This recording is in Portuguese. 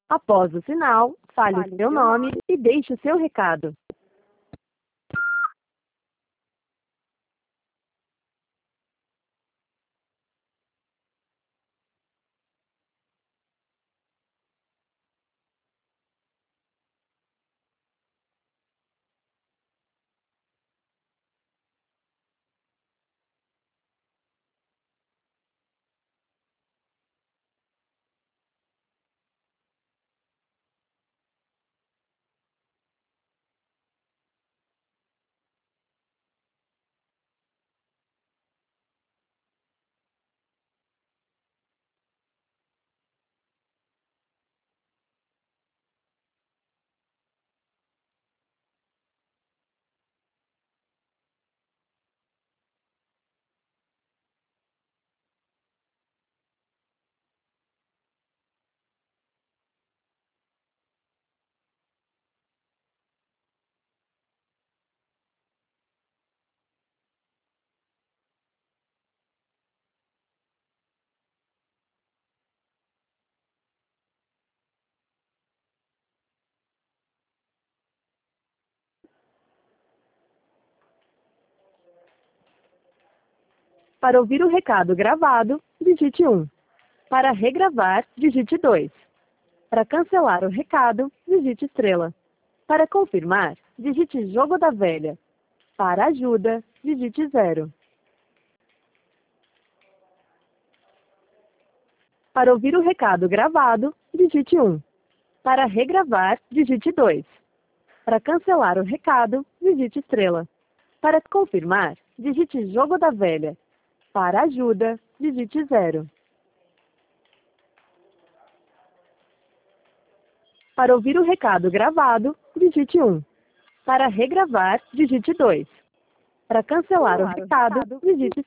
Após o sinal, fale o seu nome e deixe o seu recado. Para ouvir o recado gravado, digite 1. Para regravar, digite 2. Para cancelar o recado, digite estrela. Para confirmar, digite jogo da velha. Para ajuda, digite 0. Para ouvir o recado gravado, digite 1. Para regravar, digite 2. Para cancelar o recado, digite estrela. Para confirmar, digite jogo da velha. Para ajuda, digite 0. Para ouvir o recado gravado, digite 1. Para regravar, digite 2. Para cancelar o recado, digite